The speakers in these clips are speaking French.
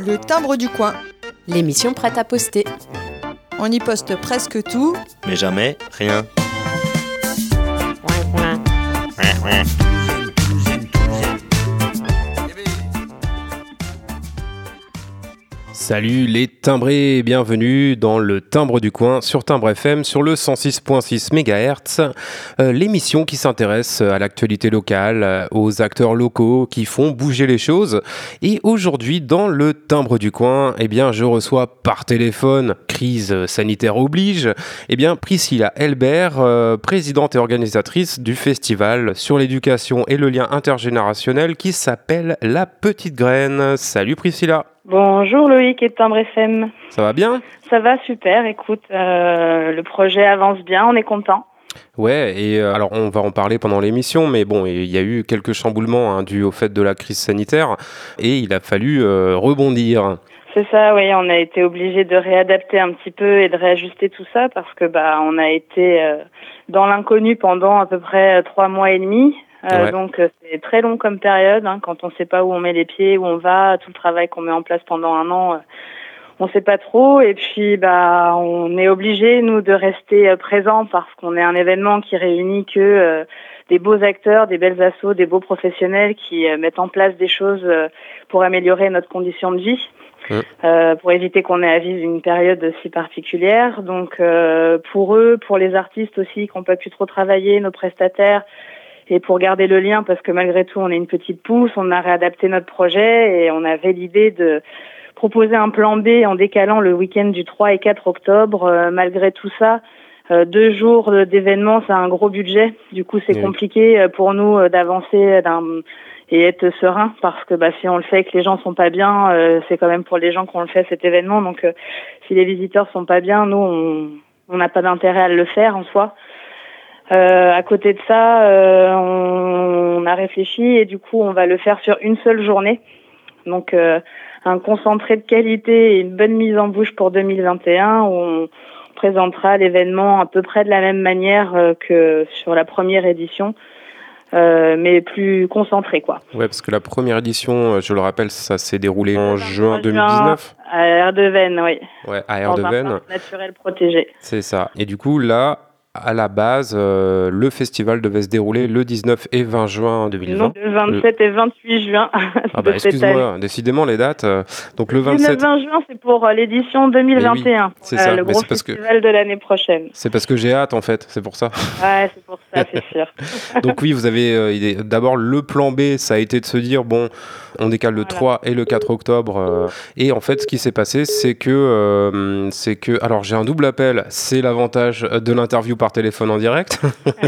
Le timbre du coin. L'émission prête à poster. On y poste presque tout, mais jamais rien. Salut les timbrés, bienvenue dans le Timbre du coin sur Timbre FM sur le 106.6 MHz, l'émission qui s'intéresse à l'actualité locale, aux acteurs locaux qui font bouger les choses. Et aujourd'hui dans le Timbre du coin, je reçois par téléphone, crise sanitaire oblige, Priscilla Elbert, présidente et organisatrice du festival sur l'éducation et le lien intergénérationnel qui s'appelle La Petite Graine. Salut Priscilla. Bonjour Loïc et Timbre FM. Ça va bien ? Ça va super, écoute, le projet avance bien, on est content. Ouais, et alors on va en parler pendant l'émission, mais bon, il y a eu quelques chamboulements dus au fait de la crise sanitaire et il a fallu rebondir. C'est ça, oui, on a été obligé de réadapter un petit peu et de réajuster tout ça parce que on a été dans l'inconnu pendant à peu près 3 mois et demi. Ouais. Donc c'est très long comme période, quand on ne sait pas où on met les pieds, où on va, tout le travail qu'on met en place pendant 1 an, on ne sait pas trop. Et puis on est obligé nous de rester présents parce qu'on est un événement qui réunit que des beaux acteurs, des belles assos, des beaux professionnels qui mettent en place des choses pour améliorer notre condition de vie. Pour éviter qu'on ait à vivre une période si particulière. Donc pour eux, pour les artistes aussi qui n'ont pas pu trop travailler, nos prestataires, et pour garder le lien, parce que malgré tout, on est une petite pousse, on a réadapté notre projet et on avait l'idée de proposer un plan B en décalant le week-end du 3 et 4 octobre. Malgré tout ça, 2 jours d'événements, c'est un gros budget. Du coup, c'est compliqué pour nous d'avancer et être serein parce que si on le fait et que les gens sont pas bien, c'est quand même pour les gens qu'on le fait cet événement. Donc, si les visiteurs sont pas bien, nous, on n'a pas d'intérêt à le faire en soi. À côté de ça, on a réfléchi et du coup, on va le faire sur une seule journée. Donc, un concentré de qualité et une bonne mise en bouche pour 2021 où on présentera l'événement à peu près de la même manière que sur la première édition, mais plus concentré, quoi. Ouais, parce que la première édition, je le rappelle, ça s'est déroulé en juin 2019. À Erdevenne, oui. Ouais, à Erdevenne. Dans un parc naturel protégé. C'est ça. Et du coup, là, à la base, le festival devait se dérouler le 19 et 20 juin 2020. Non, le 27 et 28 juin. Excuse-moi, décidément les dates. Donc le 27. 19-20 juin, c'est pour l'édition 2021. Oui, c'est ça. Le gros festival de l'année prochaine. C'est parce que j'ai hâte en fait, c'est pour ça. Ouais, c'est pour ça, c'est sûr. Donc oui, vous avez d'abord le plan B, ça a été de se dire on décale le 3 et le 4 octobre. Et en fait, ce qui s'est passé, c'est que alors j'ai un double appel. C'est l'avantage de l'interview par téléphone en direct.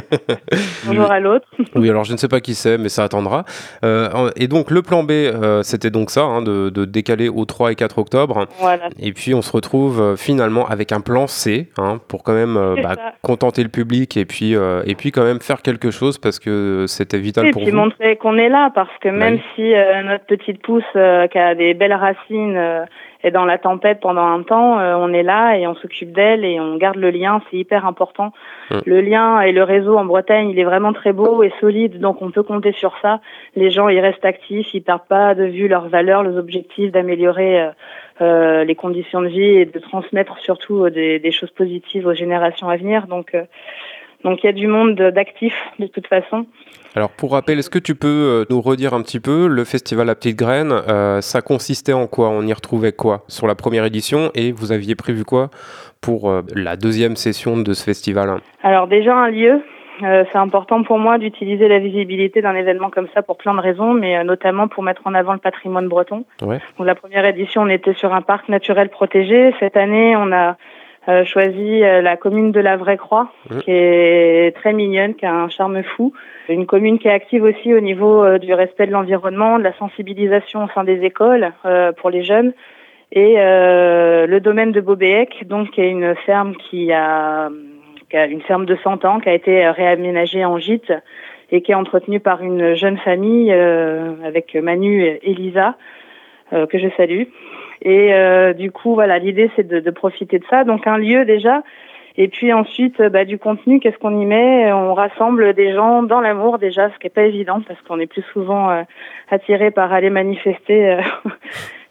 Bonjour à l'autre. Oui, alors je ne sais pas qui c'est, mais ça attendra. Et donc le plan B, c'était donc ça, de décaler au 3 et 4 octobre. Voilà. Et puis on se retrouve finalement avec un plan C, pour quand même contenter le public et puis quand même faire quelque chose parce que c'était vital pour vous. Et puis montrer qu'on est là parce que même si notre petite pousse qui a des belles racines est dans la tempête pendant un temps, on est là et on s'occupe d'elle et on garde le lien, c'est hyper important. Le lien et le réseau en Bretagne, il est vraiment très beau et solide, donc on peut compter sur ça. Les gens, ils restent actifs, ils perdent pas de vue leurs valeurs, leurs objectifs d'améliorer les conditions de vie et de transmettre surtout des choses positives aux générations à venir. Donc il y a du monde d'actifs de toute façon. Alors pour rappel, est-ce que tu peux nous redire un petit peu le festival La Petite Graine, ça consistait en quoi ? On y retrouvait quoi sur la première édition et vous aviez prévu quoi pour la deuxième session de ce festival ? Alors déjà un lieu, c'est important pour moi d'utiliser la visibilité d'un événement comme ça pour plein de raisons, mais notamment pour mettre en avant le patrimoine breton. Ouais. Donc la première édition, on était sur un parc naturel protégé. Cette année, on a choisi la commune de la Vraie-Croix, qui est très mignonne, qui a un charme fou. Une commune qui est active aussi au niveau du respect de l'environnement, de la sensibilisation au sein des écoles pour les jeunes. Et le domaine de Beaubéec, donc qui est une ferme qui a une ferme de 100 ans, qui a été réaménagée en gîte et qui est entretenue par une jeune famille avec Manu et Elisa, que je salue. Et du coup, voilà, l'idée c'est de profiter de ça. Donc un lieu déjà, et puis ensuite du contenu, qu'est-ce qu'on y met ? On rassemble des gens dans l'amour déjà, ce qui est pas évident parce qu'on est plus souvent attiré par aller manifester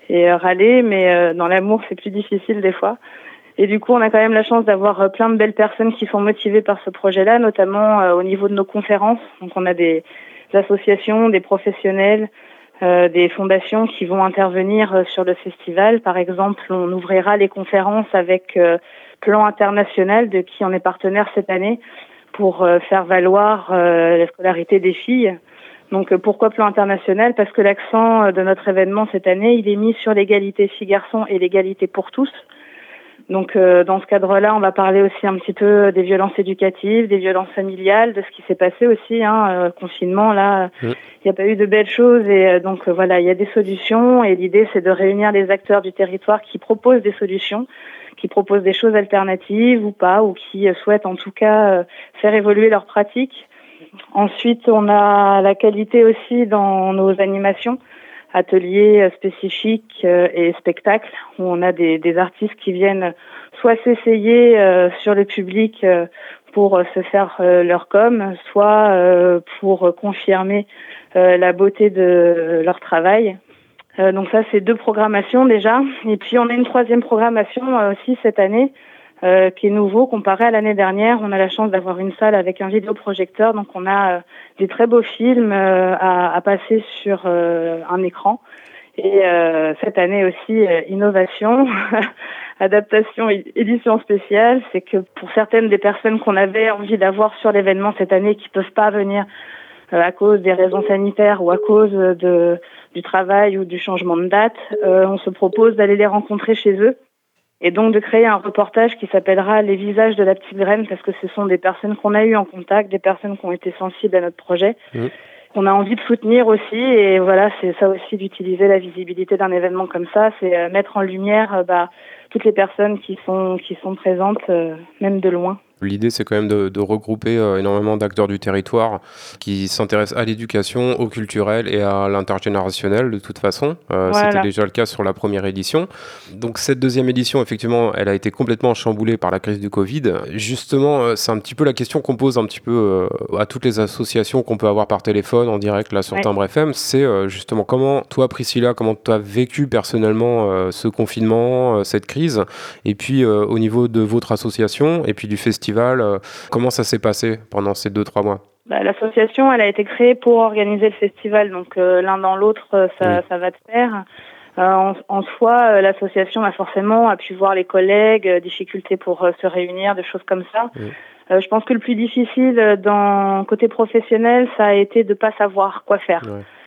et râler, mais dans l'amour, c'est plus difficile des fois. Et du coup, on a quand même la chance d'avoir plein de belles personnes qui sont motivées par ce projet-là, notamment au niveau de nos conférences. Donc, on a des associations, des professionnels, des fondations qui vont intervenir sur le festival. Par exemple, on ouvrira les conférences avec Plan International, de qui on est partenaire cette année, pour faire valoir la scolarité des filles. Donc pourquoi Plan International ? Parce que l'accent de notre événement cette année, il est mis sur l'égalité filles-garçons et l'égalité pour tous. Donc dans ce cadre-là, on va parler aussi un petit peu des violences éducatives, des violences familiales, de ce qui s'est passé aussi, confinement, là, il n'y a pas eu de belles choses et donc voilà, il y a des solutions et l'idée c'est de réunir les acteurs du territoire qui proposent des solutions, qui proposent des choses alternatives ou pas, ou qui souhaitent en tout cas faire évoluer leurs pratiques. Ensuite, on a la qualité aussi dans nos animations, ateliers spécifiques et spectacles, où on a des artistes qui viennent soit s'essayer sur le public pour se faire leur com, soit pour confirmer la beauté de leur travail. Donc ça, c'est 2 programmations déjà. Et puis, on a une 3e programmation aussi cette année, qui est nouveau comparé à l'année dernière. On a la chance d'avoir une salle avec un vidéoprojecteur, donc on a des très beaux films à passer sur un écran. Et cette année aussi, innovation, adaptation, édition spéciale, c'est que pour certaines des personnes qu'on avait envie d'avoir sur l'événement cette année qui peuvent pas venir à cause des raisons sanitaires ou à cause du travail ou du changement de date, on se propose d'aller les rencontrer chez eux. Et donc de créer un reportage qui s'appellera Les visages de la petite graine, parce que ce sont des personnes qu'on a eues en contact, des personnes qui ont été sensibles à notre projet, qu'on a envie de soutenir aussi. Et voilà, c'est ça aussi d'utiliser la visibilité d'un événement comme ça, c'est mettre en lumière toutes les personnes qui sont présentes, même de loin. L'idée, c'est quand même de regrouper énormément d'acteurs du territoire qui s'intéressent à l'éducation, au culturel et à l'intergénérationnel de toute façon. Voilà. C'était déjà le cas sur la première édition. Donc cette 2e édition, effectivement, elle a été complètement chamboulée par la crise du Covid. Justement, c'est un petit peu la question qu'on pose un petit peu à toutes les associations qu'on peut avoir par téléphone en direct là sur Timbre FM. C'est justement comment, toi Priscilla, comment tu as vécu personnellement ce confinement, cette crise, et puis au niveau de votre association et puis du festival, comment ça s'est passé pendant ces 2-3 mois ? L'association, elle a été créée pour organiser le festival, donc l'un dans l'autre, ça va de pair. En soi, l'association a forcément pu voir les collègues, difficultés pour se réunir, des choses comme ça. Je pense que le plus difficile côté professionnel, ça a été de pas savoir quoi faire.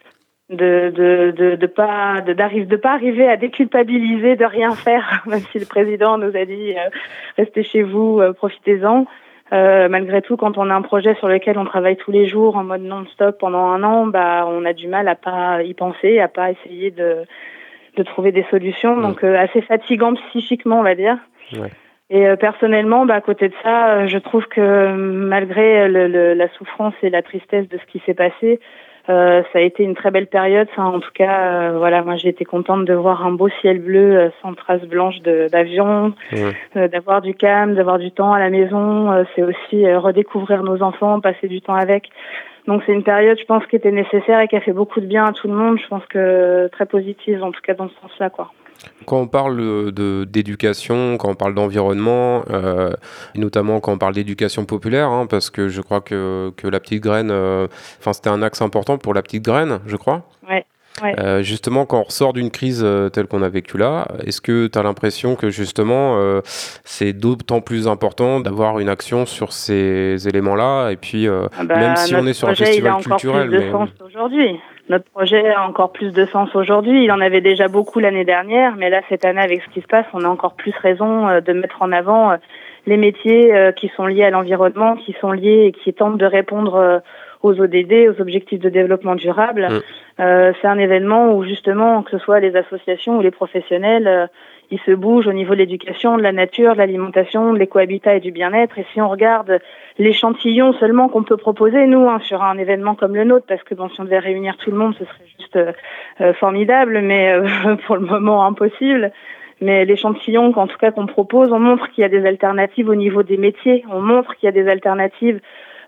De pas arriver à déculpabiliser de rien faire, même si le président nous a dit restez chez vous, profitez-en. Malgré tout, quand on a un projet sur lequel on travaille tous les jours en mode non-stop pendant un an, on a du mal à pas y penser, à pas essayer de trouver des solutions. Donc assez fatigant psychiquement, on va dire. Et personnellement, à côté de ça, je trouve que malgré la souffrance et la tristesse de ce qui s'est passé, ça a été une très belle période. En tout cas, moi j'ai été contente de voir un beau ciel bleu sans traces blanches d'avion, d'avoir du calme, d'avoir du temps à la maison. C'est aussi redécouvrir nos enfants, passer du temps avec. Donc c'est une période, je pense, qui était nécessaire et qui a fait beaucoup de bien à tout le monde. Je pense que très positive, en tout cas dans ce sens-là, quoi. Quand on parle d'éducation, quand on parle d'environnement, et notamment quand on parle d'éducation populaire, parce que je crois que la petite graine, c'était un axe important pour la petite graine, je crois. Ouais. Justement, quand on ressort d'une crise telle qu'on a vécue là, est-ce que tu as l'impression que justement c'est d'autant plus important d'avoir une action sur ces éléments-là, et puis même si on est sur un festival culturel, Notre projet a encore plus de sens aujourd'hui. Il en avait déjà beaucoup l'année dernière, mais là, cette année, avec ce qui se passe, on a encore plus raison de mettre en avant les métiers qui sont liés à l'environnement, qui sont liés et qui tentent de répondre aux ODD, aux objectifs de développement durable. C'est un événement où, justement, que ce soit les associations ou les professionnels, ils se bougent au niveau de l'éducation, de la nature, de l'alimentation, de l'écohabitat et du bien-être. Et si on regarde l'échantillon seulement qu'on peut proposer, nous, sur un événement comme le nôtre, parce que si on devait réunir tout le monde, ce serait juste formidable, mais pour le moment impossible. Mais l'échantillon, en tout cas, qu'on propose, on montre qu'il y a des alternatives au niveau des métiers, on montre qu'il y a des alternatives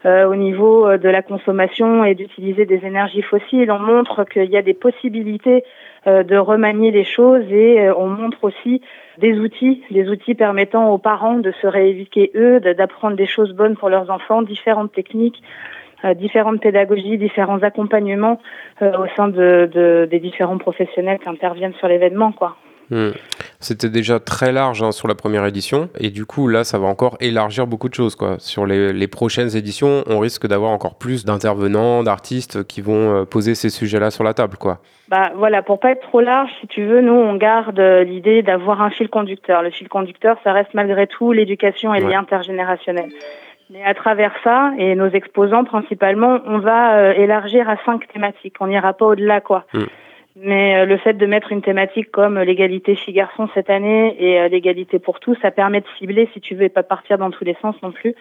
au niveau de la consommation et d'utiliser des énergies fossiles. On montre qu'il y a des possibilités de remanier les choses et on montre aussi des outils permettant aux parents de se rééduquer eux, d'apprendre des choses bonnes pour leurs enfants, différentes techniques, différentes pédagogies, différents accompagnements au sein des différents professionnels qui interviennent sur l'événement, quoi. C'était déjà très large sur la première édition et du coup là ça va encore élargir beaucoup de choses quoi. Sur les prochaines éditions on risque d'avoir encore plus d'intervenants, d'artistes qui vont poser ces sujets-là sur la table quoi. Voilà, pour pas être trop large, si tu veux, nous on garde l'idée d'avoir un fil conducteur. Le fil conducteur, ça reste malgré tout l'éducation et le lien intergénérationnel. Mais à travers ça, et nos exposants principalement, on va élargir à 5 thématiques. On n'ira pas au-delà quoi. Mais le fait de mettre une thématique comme l'égalité filles-garçons cette année et l'égalité pour tous, ça permet de cibler, si tu veux, et pas partir dans tous les sens non plus,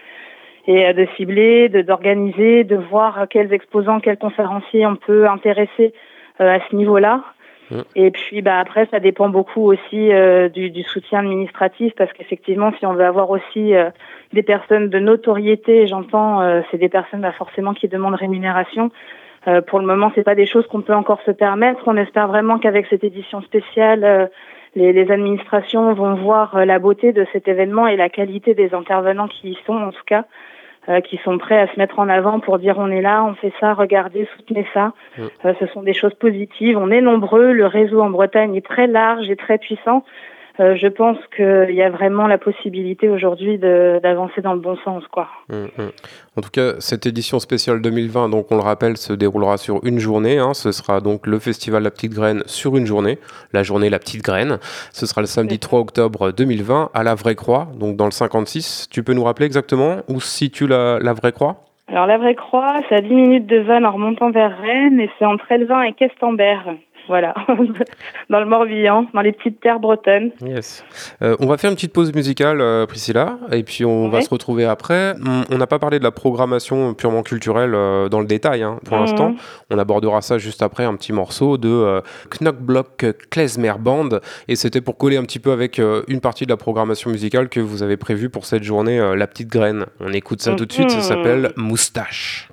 et de cibler, d'organiser, de voir quels exposants, quels conférenciers on peut intéresser à ce niveau-là. Et puis après, ça dépend beaucoup aussi du soutien administratif, parce qu'effectivement, si on veut avoir aussi des personnes de notoriété, j'entends, c'est des personnes forcément qui demandent rémunération. Pour le moment, c'est pas des choses qu'on peut encore se permettre. On espère vraiment qu'avec cette édition spéciale, les administrations vont voir la beauté de cet événement et la qualité des intervenants qui y sont, en tout cas, qui sont prêts à se mettre en avant pour dire on est là, on fait ça, regardez, soutenez ça. Ce sont des choses positives. On est nombreux. Le réseau en Bretagne est très large et très puissant. Je pense qu'il y a vraiment la possibilité aujourd'hui d'avancer dans le bon sens, quoi. En tout cas, cette édition spéciale 2020, donc on le rappelle, se déroulera sur une journée. Ce sera donc le festival La Petite Graine sur une journée, la journée La Petite Graine. Ce sera le samedi 3 octobre 2020 à la Vraie Croix, donc dans le 56. Tu peux nous rappeler exactement où se situe la Vraie Croix ? Alors la Vraie Croix, c'est à 10 minutes de Vannes en remontant vers Rennes et c'est entre Elvin et Questembert. Voilà, dans le Morbihan, dans les petites terres bretonnes. Yes. On va faire une petite pause musicale, Priscilla, et puis on va se retrouver après. On n'a pas parlé de la programmation purement culturelle dans le détail pour l'instant. On abordera ça juste après, un petit morceau de Knockblock Klezmer Band, et c'était pour coller un petit peu avec une partie de la programmation musicale que vous avez prévue pour cette journée La Petite Graine. On écoute ça tout de suite, ça s'appelle Moustache.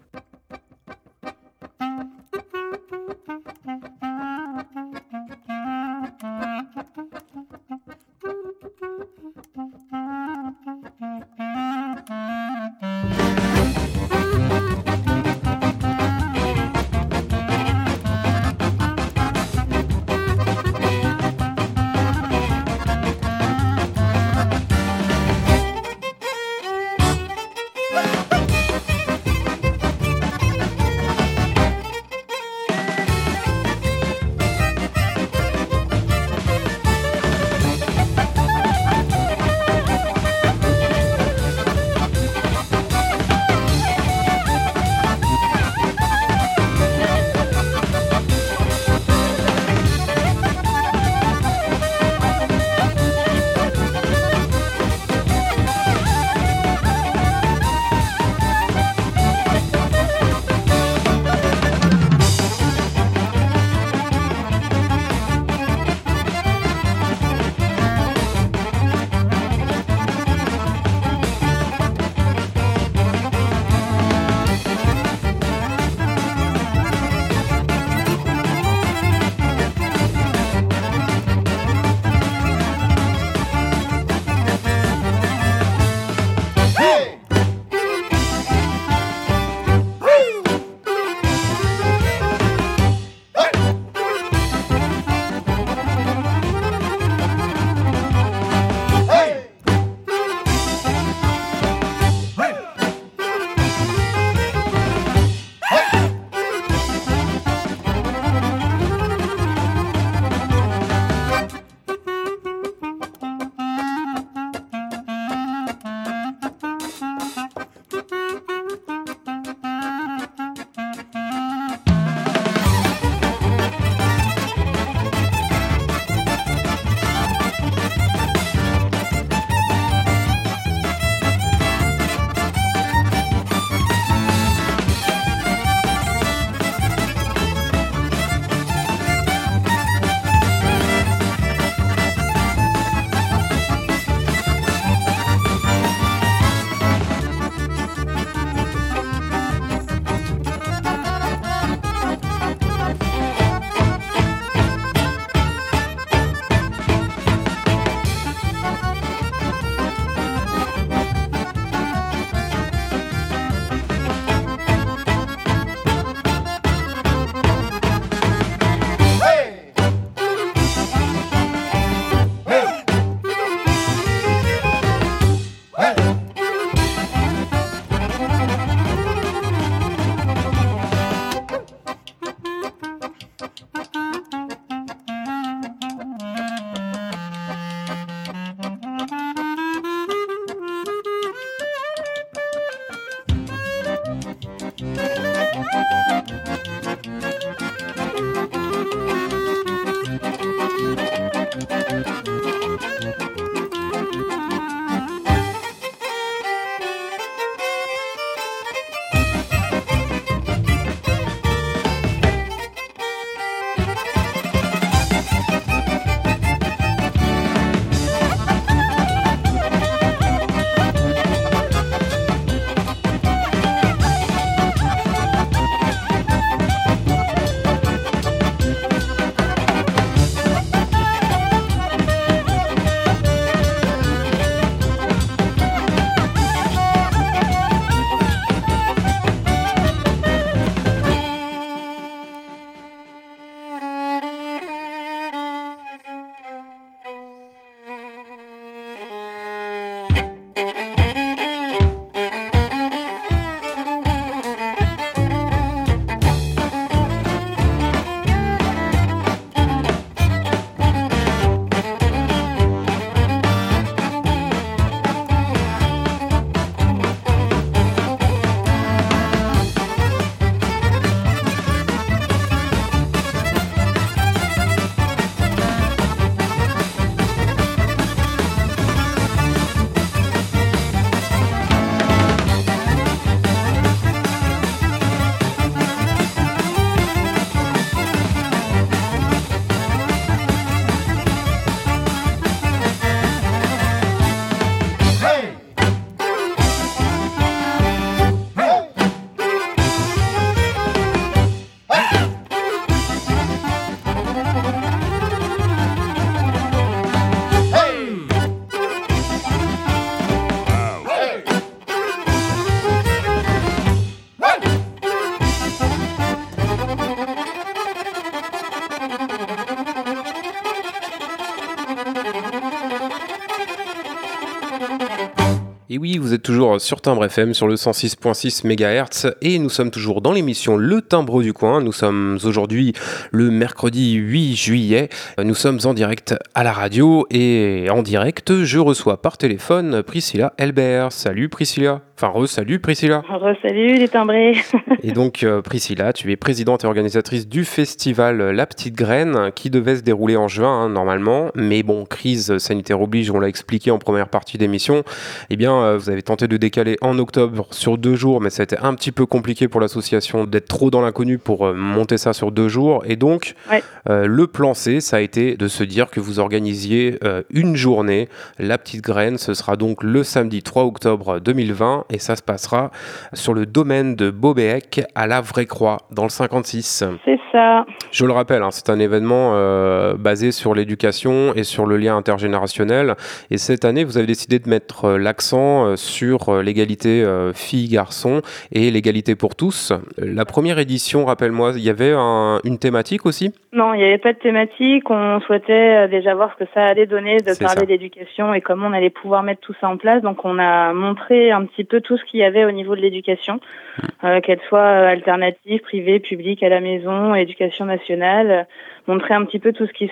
Et oui, vous êtes toujours sur Timbre FM, sur le 106.6 MHz, et nous sommes toujours dans l'émission Le Timbre du Coin. Nous sommes aujourd'hui le mercredi 8 juillet. Nous sommes en direct à la radio, et en direct, je reçois par téléphone Priscilla Elbert. Salut Priscilla. Enfin, salut Priscilla. Salut les timbrés. Et donc Priscilla, tu es présidente et organisatrice du festival La Petite Graine, qui devait se dérouler en juin normalement, mais bon, crise sanitaire oblige, on l'a expliqué en première partie d'émission. Eh bien, vous avez tenté de décaler en octobre sur 2 jours, mais ça a été un petit peu compliqué pour l'association d'être trop dans l'inconnu pour monter ça sur 2 jours. Et donc, le plan C, ça a été de se dire que vous organisiez une journée. La Petite Graine, ce sera donc le samedi 3 octobre 2020, et ça se passera sur le domaine de Beaubéec à la Vraie-Croix, dans le 56. C'est ça. Je le rappelle, c'est un événement basé sur l'éducation et sur le lien intergénérationnel. Et cette année, vous avez décidé de mettre l'accent sur l'égalité filles-garçons et l'égalité pour tous. La première édition, rappelle-moi, il y avait une thématique aussi ? Non, il n'y avait pas de thématique. On souhaitait déjà voir ce que ça allait donner de parler d'éducation et comment on allait pouvoir mettre tout ça en place. Donc, on a montré un petit peu tout ce qu'il y avait au niveau de l'éducation, qu'elle soit alternative, privée, publique, à la maison, éducation nationale, montrer un petit peu tout ce qui se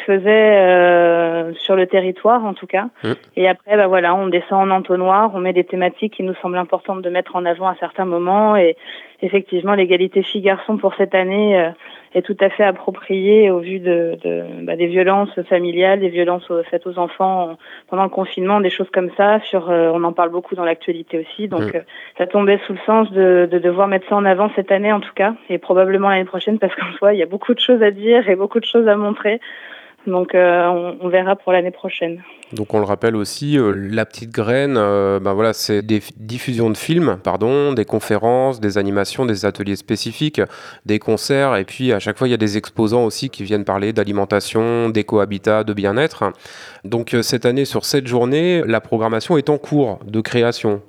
faisait sur le territoire en tout cas. Et après, on descend en entonnoir, on met des thématiques qui nous semblent importantes de mettre en avant à certains moments. Et effectivement, l'égalité filles-garçons pour cette année est tout à fait appropriée au vu des violences familiales, des violences faites aux enfants pendant le confinement, des choses comme ça. On en parle beaucoup dans l'actualité aussi. Donc, ça tombait sous le sens de devoir mettre ça en avant cette année en tout cas, et probablement l'année prochaine, parce qu'en soi, il y a beaucoup de choses à dire et beaucoup de choses à montrer. Donc, on verra pour l'année prochaine. Donc on le rappelle aussi, La Petite Graine, c'est des diffusions de films, des conférences, des animations, des ateliers spécifiques, des concerts, et puis à chaque fois il y a des exposants aussi qui viennent parler d'alimentation, d'éco-habitat, de bien-être. Donc cette année, sur cette journée, la programmation est en cours de création.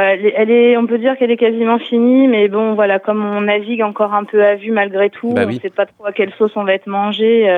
On peut dire qu'elle est quasiment finie, mais bon, voilà, comme on navigue encore un peu à vue malgré tout, on ne sait pas trop à quelle sauce on va être mangé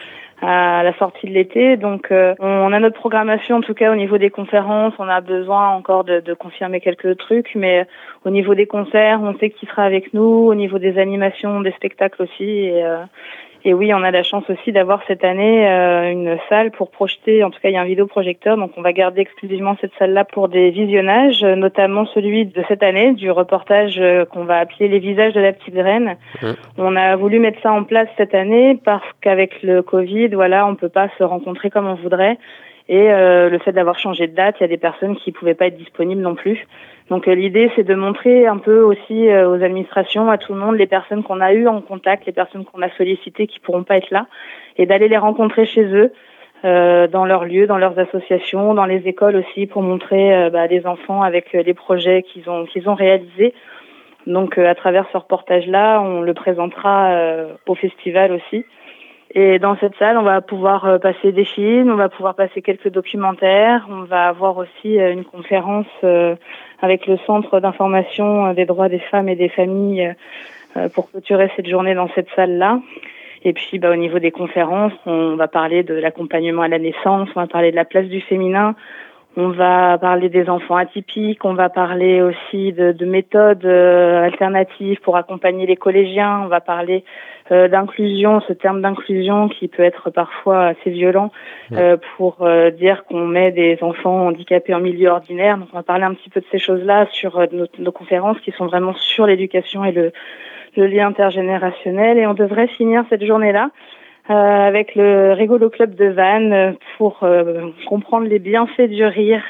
à la sortie de l'été. Donc, on a notre programmation, en tout cas au niveau des conférences. On a besoin encore de confirmer quelques trucs, mais au niveau des concerts, on sait qui sera avec nous. Au niveau des animations, des spectacles aussi. Et oui, on a la chance aussi d'avoir cette année une salle pour projeter. En tout cas, il y a un vidéoprojecteur, donc on va garder exclusivement cette salle-là pour des visionnages, notamment celui de cette année, du reportage qu'on va appeler Les visages de la petite graine. On a voulu mettre ça en place cette année parce qu'avec le Covid, on peut pas se rencontrer comme on voudrait. Et le fait d'avoir changé de date, il y a des personnes qui pouvaient pas être disponibles non plus. Donc l'idée, c'est de montrer un peu aussi aux administrations, à tout le monde, les personnes qu'on a eues en contact, les personnes qu'on a sollicitées qui pourront pas être là, et d'aller les rencontrer chez eux, dans leurs lieux, dans leurs associations, dans les écoles aussi, pour montrer les enfants avec les projets qu'ils ont réalisés. Donc à travers ce reportage-là, on le présentera au festival aussi. Et dans cette salle, on va pouvoir passer des films, on va pouvoir passer quelques documentaires, on va avoir aussi une conférence avec le Centre d'information des droits des femmes et des familles pour clôturer cette journée dans cette salle-là. Et puis au niveau des conférences, on va parler de l'accompagnement à la naissance, on va parler de la place du féminin, on va parler des enfants atypiques, on va parler aussi de méthodes alternatives pour accompagner les collégiens, on va parler d'inclusion, ce terme d'inclusion qui peut être parfois assez violent pour dire qu'on met des enfants handicapés en milieu ordinaire. Donc on va parler un petit peu de ces choses-là sur nos conférences qui sont vraiment sur l'éducation et le lien intergénérationnel. Et on devrait finir cette journée-là avec le Rigolo Club de Vannes pour comprendre les bienfaits du rire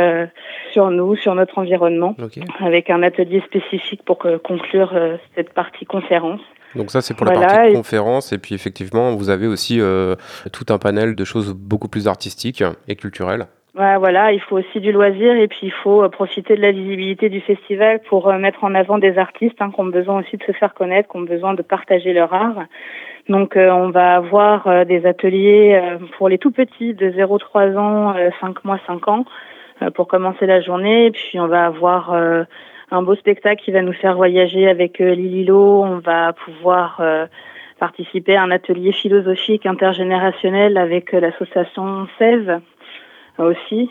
sur nous, sur notre environnement, avec un atelier spécifique pour conclure cette partie conférence. Donc ça, c'est pour la partie conférence. Et puis effectivement, vous avez aussi tout un panel de choses beaucoup plus artistiques et culturelles. Il faut aussi du loisir et puis il faut profiter de la visibilité du festival pour mettre en avant des artistes qui ont besoin aussi de se faire connaître, qui ont besoin de partager leur art. Donc on va avoir des ateliers pour les tout petits de 0-3 ans, 5 mois, 5 ans pour commencer la journée. Et puis on va avoir un beau spectacle qui va nous faire voyager avec Lililo. On va pouvoir participer à un atelier philosophique intergénérationnel avec l'association 16 aussi.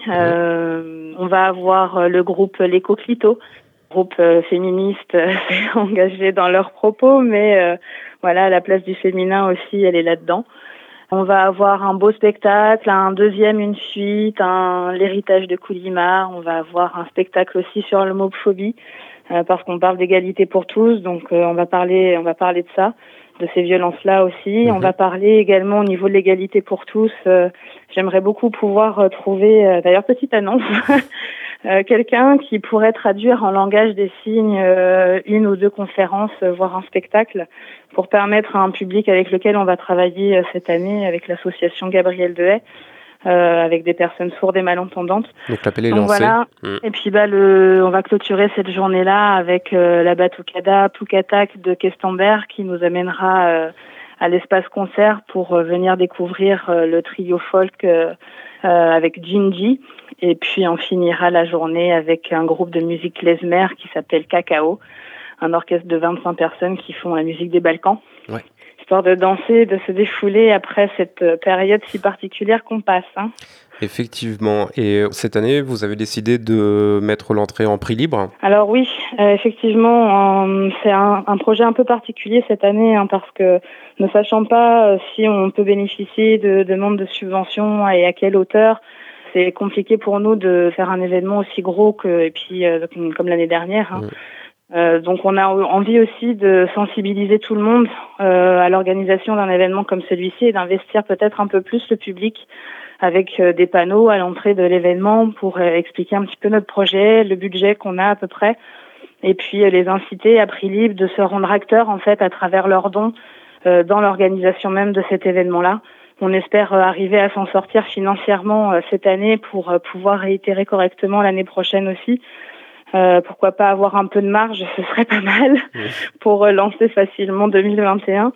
On va avoir le groupe Les Coquelitos, groupe féministe engagé dans leurs propos, mais voilà, la place du féminin aussi, elle est là-dedans. On va avoir un beau spectacle, un deuxième, une suite, l'héritage de Koulimar. On va avoir un spectacle aussi sur l'homophobie, parce qu'on parle d'égalité pour tous, donc on va parler de ça, de ces violences-là aussi. On va parler également au niveau de l'égalité pour tous. J'aimerais beaucoup pouvoir trouver, d'ailleurs petite annonce, quelqu'un qui pourrait traduire en langage des signes une ou deux conférences, voire un spectacle, pour permettre à un public avec lequel on va travailler cette année, avec l'association Gabriel Dehaye, avec des personnes sourdes et malentendantes. Donc l'appel est Donc lancé. voilà. Et puis on va clôturer cette journée-là avec la Batucada Pukatak de Questember qui nous amènera à l'espace concert pour venir découvrir le trio folk avec Gingy. Et puis on finira la journée avec un groupe de musique klezmer qui s'appelle Cacao, un orchestre de 25 personnes qui font la musique des Balkans. Ouais. Histoire de danser, de se défouler après cette période si particulière qu'on passe. Effectivement. Et cette année, vous avez décidé de mettre l'entrée en prix libre ? Alors oui, effectivement, c'est un projet un peu particulier cette année, parce que ne sachant pas si on peut bénéficier de demandes de subventions et à quelle hauteur, c'est compliqué pour nous de faire un événement aussi gros et puis comme l'année dernière. Donc on a envie aussi de sensibiliser tout le monde à l'organisation d'un événement comme celui-ci et d'investir peut-être un peu plus le public avec des panneaux à l'entrée de l'événement pour expliquer un petit peu notre projet, le budget qu'on a à peu près, et puis les inciter à prix libre de se rendre acteurs en fait à travers leurs dons dans l'organisation même de cet événement-là. On espère arriver à s'en sortir financièrement cette année pour pouvoir réitérer correctement l'année prochaine aussi. Pourquoi pas avoir un peu de marge, ce serait pas mal pour lancer facilement 2021.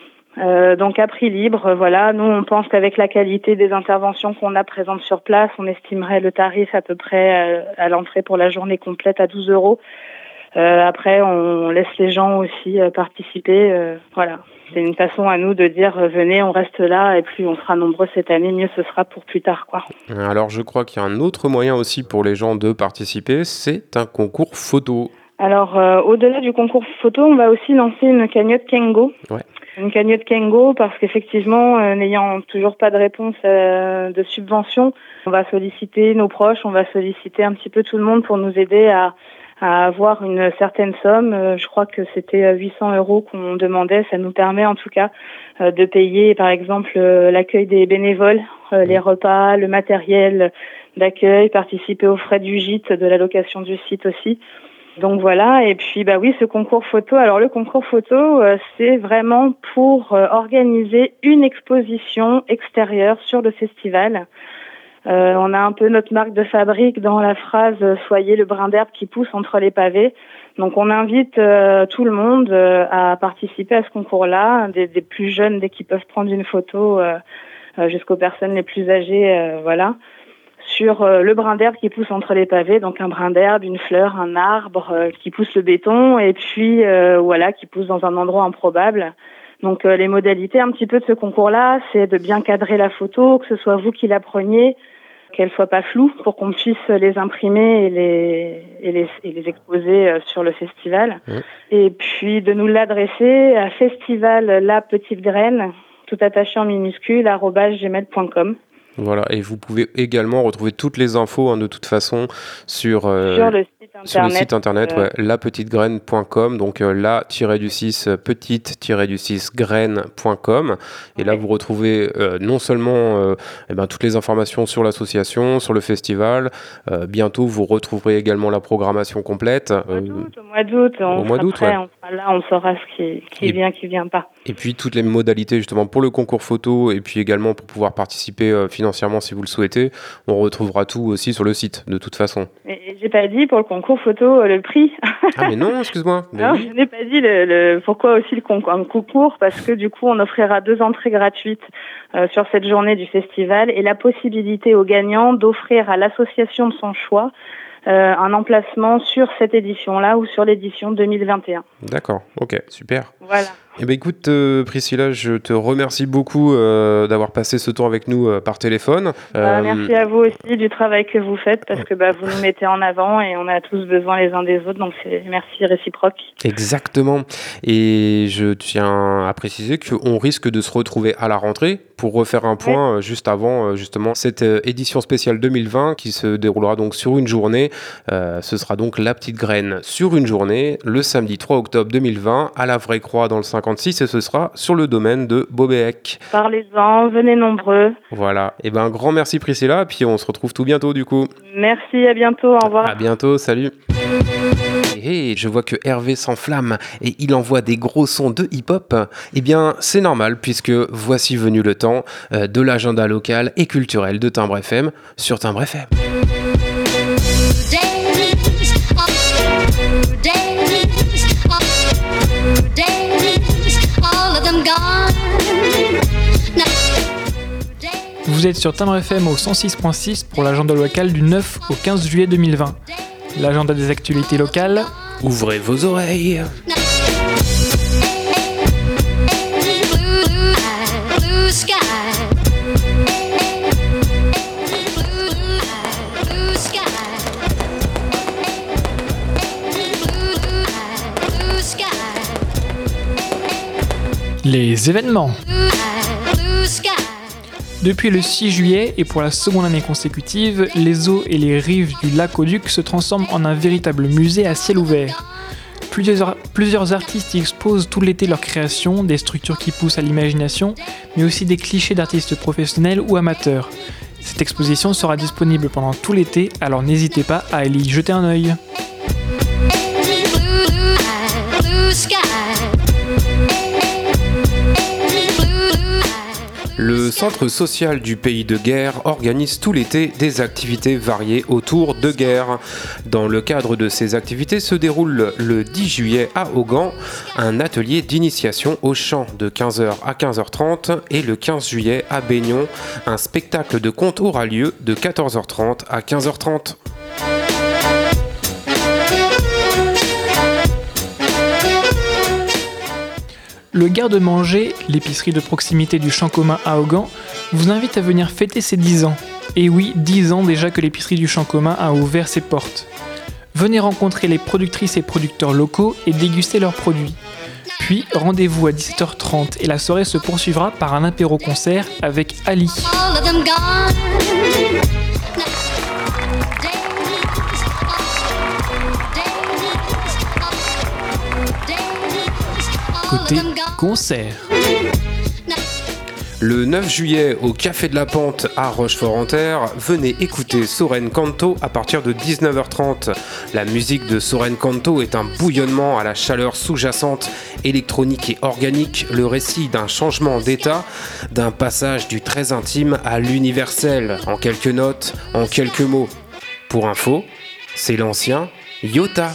Donc à prix libre, voilà. Nous, on pense qu'avec la qualité des interventions qu'on a présentes sur place, on estimerait le tarif à peu près à l'entrée pour la journée complète à 12 €. Après, on laisse les gens aussi participer. Voilà. C'est une façon à nous de dire venez, on reste là et plus on sera nombreux cette année, mieux ce sera pour plus tard, quoi. Alors je crois qu'il y a un autre moyen aussi pour les gens de participer, c'est un concours photo. Alors au-delà du concours photo, on va aussi lancer une cagnotte Kengo. Ouais. Une cagnotte Kengo parce qu'effectivement, n'ayant toujours pas de réponse de subvention, on va solliciter nos proches, on va solliciter un petit peu tout le monde pour nous aider à avoir une certaine somme. Je crois que c'était 800 € qu'on demandait. Ça nous permet en tout cas de payer par exemple l'accueil des bénévoles, les repas, le matériel d'accueil, participer aux frais du gîte, de la location du site aussi. Donc voilà, et puis oui, ce concours photo. Alors le concours photo, c'est vraiment pour organiser une exposition extérieure sur le festival. On a un peu notre marque de fabrique dans la phrase « Soyez le brin d'herbe qui pousse entre les pavés ». Donc on invite tout le monde à participer à ce concours-là, des plus jeunes dès qu'ils peuvent prendre une photo jusqu'aux personnes les plus âgées, voilà, sur le brin d'herbe qui pousse entre les pavés, donc un brin d'herbe, une fleur, un arbre qui pousse le béton et puis voilà, qui pousse dans un endroit improbable. Donc les modalités un petit peu de ce concours-là, c'est de bien cadrer la photo, que ce soit vous qui la preniez, qu'elle soit pas floue pour qu'on puisse les imprimer et les exposer sur le festival. Et puis de nous l'adresser à festival La Petite Graine, tout attaché en minuscule, @gmail.com. Voilà, et vous pouvez également retrouver toutes les infos de toute façon sur le site internet, lapetitegraine.com, donc la-du-6 petite-du-6 graine.com. Et là, vous retrouvez non seulement toutes les informations sur l'association, sur le festival. Bientôt, vous retrouverez également la programmation complète. Au mois d'août, on sera là, on saura ce qui vient, qui vient pas. Et puis toutes les modalités justement pour le concours photo et puis également pour pouvoir participer financièrement si vous le souhaitez, on retrouvera tout aussi sur le site de toute façon. Mais j'ai pas dit pour le concours photo le prix. Ah mais non, excuse-moi. Non, oui. Je n'ai pas dit pourquoi aussi un concours, parce que du coup on offrira 2 entrées gratuites sur cette journée du festival et la possibilité aux gagnants d'offrir à l'association de son choix un emplacement sur cette édition-là ou sur l'édition 2021. D'accord, ok, super. Voilà. Eh ben écoute, Priscilla, je te remercie beaucoup d'avoir passé ce temps avec nous par téléphone. Merci à vous aussi du travail que vous faites parce que vous nous mettez en avant et on a tous besoin les uns des autres, donc c'est merci réciproque. Exactement. Et je tiens à préciser qu'on risque de se retrouver à la rentrée pour refaire un point juste avant justement cette édition spéciale 2020 qui se déroulera donc sur une journée. Ce sera donc La Petite Graine sur une journée, le samedi 3 octobre 2020 à la Vraie Croix dans le 56 et ce sera sur le domaine de Beaubéec. Parlez-en, venez nombreux. Voilà. Et un grand merci Priscilla, puis on se retrouve tout bientôt du coup. Merci, à bientôt, au revoir. À bientôt, salut. Et je vois que Hervé s'enflamme et il envoie des gros sons de hip-hop. Eh bien, c'est normal puisque voici venu le temps de l'agenda local et culturel de Timbre FM sur Timbre FM. Vous êtes sur Timbre FM au 106.6 pour l'agenda local du 9 au 15 juillet 2020. L'agenda des actualités locales. Ouvrez vos oreilles. Les événements. Depuis le 6 juillet et pour la seconde année consécutive, les eaux et les rives du lac Auduc se transforment en un véritable musée à ciel ouvert. Plusieurs artistes y exposent tout l'été leurs créations, des structures qui poussent à l'imagination, mais aussi des clichés d'artistes professionnels ou amateurs. Cette exposition sera disponible pendant tout l'été, alors n'hésitez pas à aller y jeter un œil. Le centre social du Pays de Guerre organise tout l'été des activités variées autour de guerre. Dans le cadre de ces activités se déroule le 10 juillet à Augan un atelier d'initiation au chant de 15h à 15h30 et le 15 juillet à Baignon, un spectacle de conte aura lieu de 14h30 à 15h30. Le garde-manger, l'épicerie de proximité du Champ Commun à Augan, vous invite à venir fêter ses 10 ans. Et oui, 10 ans déjà que l'épicerie du Champ Commun a ouvert ses portes. Venez rencontrer les productrices et producteurs locaux et déguster leurs produits. Puis, rendez-vous à 17h30 et la soirée se poursuivra par un apéro-concert avec Ali. Côté concert. Le 9 juillet au Café de la Pente à Rochefort-en-Terre, venez écouter Soren Canto à partir de 19h30. La musique de Soren Canto est un bouillonnement à la chaleur sous-jacente, électronique et organique, le récit d'un changement d'état, d'un passage du très intime à l'universel, en quelques notes, en quelques mots. Pour info, c'est l'ancien Iota.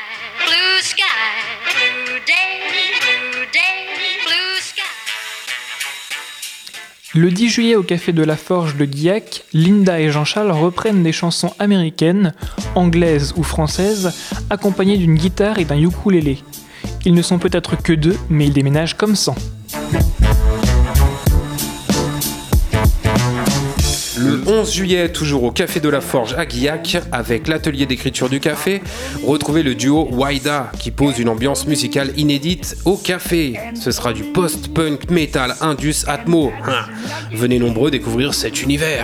Le 10 juillet au Café de la Forge de Guillac, Linda et Jean-Charles reprennent des chansons américaines, anglaises ou françaises, accompagnées d'une guitare et d'un ukulélé. Ils ne sont peut-être que 2, mais ils déménagent comme 100. Le 11 juillet, toujours au Café de la Forge à Guillac, avec l'atelier d'écriture du café, retrouvez le duo Waida qui pose une ambiance musicale inédite au café. Ce sera du post-punk metal indus atmo. Venez nombreux découvrir cet univers.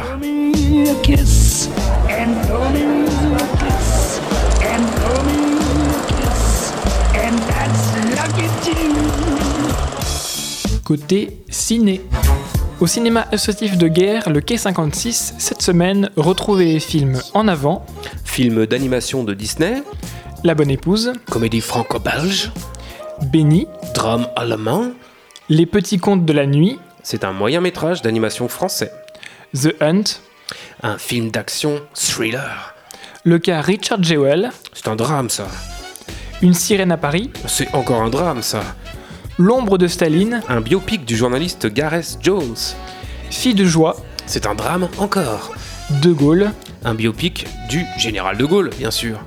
Côté ciné. Au cinéma associatif de guerre, le Quai 56, cette semaine, retrouvez les films En Avant, Film d'animation de Disney, La Bonne Épouse, comédie franco-belge, Béni, drame allemand, Les Petits Contes de la Nuit, c'est un moyen-métrage d'animation français, The Hunt, un film d'action thriller, le cas Richard Jewell, c'est un drame ça, Une sirène à Paris, c'est encore un drame ça, L'ombre de Staline, un biopic du journaliste Gareth Jones, Fille de joie, c'est un drame encore, De Gaulle, un biopic du général de Gaulle bien sûr.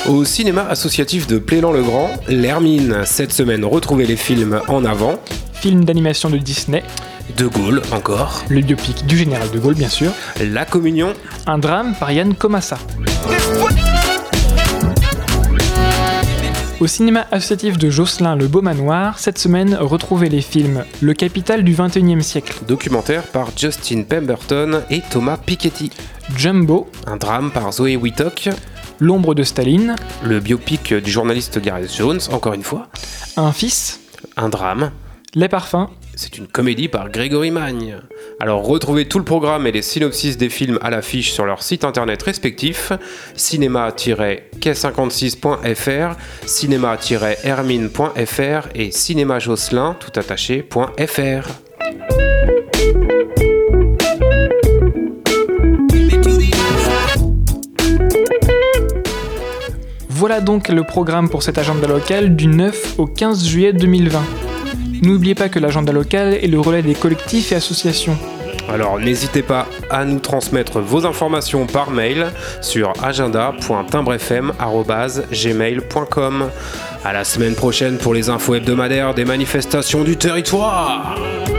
Au cinéma associatif de Plélan-le-Grand, l'Hermine. Cette semaine, retrouvez les films En avant, Film d'animation de Disney, De Gaulle encore, le biopic du général de Gaulle bien sûr, La Communion, un drame par Yann Komassa. Au cinéma associatif de Josselin le Beau Manoir, cette semaine, retrouvez les films Le Capital du XXIe siècle, documentaire par Justin Pemberton et Thomas Piketty, Jumbo, un drame par Zoé Wittock, L'ombre de Staline, le biopic du journaliste Gareth Jones, encore une fois, Un fils, un drame, Les parfums, c'est une comédie par Grégory Magne. Alors retrouvez tout le programme et les synopsis des films à l'affiche sur leur site internet respectifs, cinéma-quai56.fr, cinéma-hermine.fr et cinémajosselin toutattaché.fr. Voilà donc le programme pour cet agenda local du 9 au 15 juillet 2020. N'oubliez pas que l'agenda local est le relais des collectifs et associations. Alors n'hésitez pas à nous transmettre vos informations par mail sur agenda.timbrefm@gmail.com. À la semaine prochaine pour les infos hebdomadaires des manifestations du territoire.